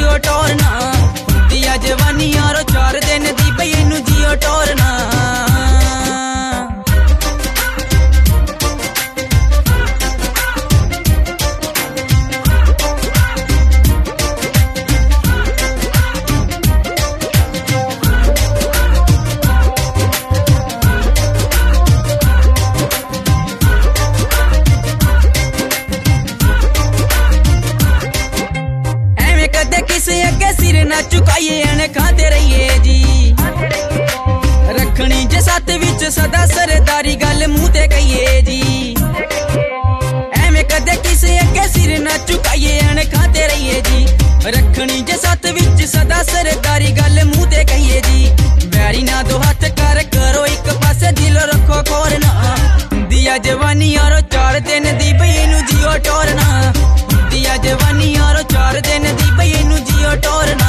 जियो टोरना, दिया जवानी यारो 4 दिन दी बई इनू जियो टोरना। किसे अगे सिर ना चुकाइए एने खाते रहिए जी, रखनी जे साथ विच सदा सरदारी गल मुंह ते कहिए जी। एवें कदे किसे अगे सिर ना चुकाइए एने खाते रहिए जी, रखनी जे साथ विच सदा सरदारी गल मुंह ते कहिए जी। बैरी ना दो हाथ कर करो एक पासे दिल रखो खोरना, दिया जवानी यारो 4 दिन दी बई इनू जियो टोरना, दिया जवानी यारो 4 दिन दी बई इनू जियो टोरना।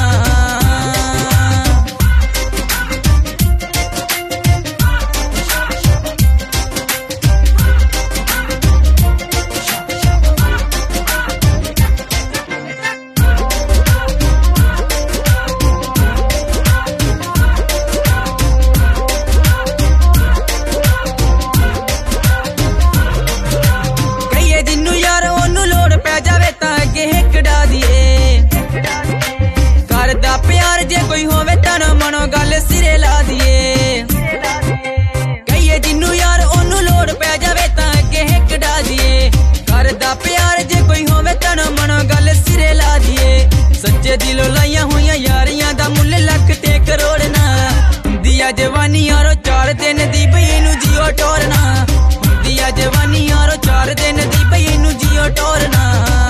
कहिए जिन्नू यार ओनू लोड़ पै जावे तां अगे हिकड़ा दिए, करदा प्यार जे कोई होवे तन मनो गल सिरे ला दिए। कहिए जिन्नू यार ओनू लोड़ पै जावे तां अगे हिकड़ा दिए, करदा प्यार जे कोई होवे तन मनो गल सिरे ला दिए। सच्चे दिलों लाइया होइयां यारियां दा मुल्ल लख ते करोड़ ना, दिया जवानी यारो 4 दिन दी बई इनू जियो टोरना, दिया जवानी यारो 4 दिन दी बई इनू जियो टोरना।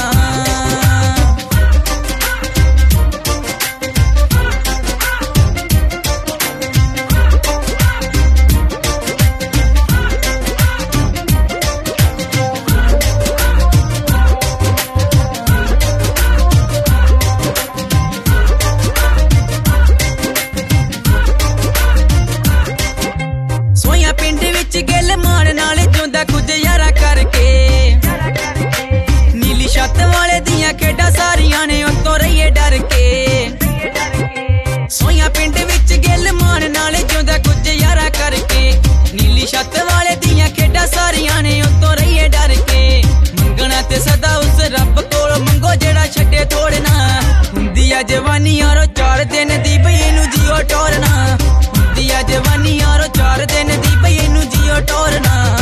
सोया पिंड विच गिल मान नाल जोंदा कुछ यारा करके, नीली छत वाले दियां खेडा सारियां ने उत्तों रहिए डर के। सोया पिंड विच गिल मान नाल जोंदा कुछ यारा करके, नीली छत वाले दियां खेडा सारियां ने उत्तों रहिए डर के। मंगना ते सदा उस रब कोल मंगो जेड़ा छड्डे तोड़ना, दिया जवानी यारो 4 दिन दी बई इनू जियो टोरना, दिया जवानी यारो 4 दिन दी बई इनू जियो टोरना।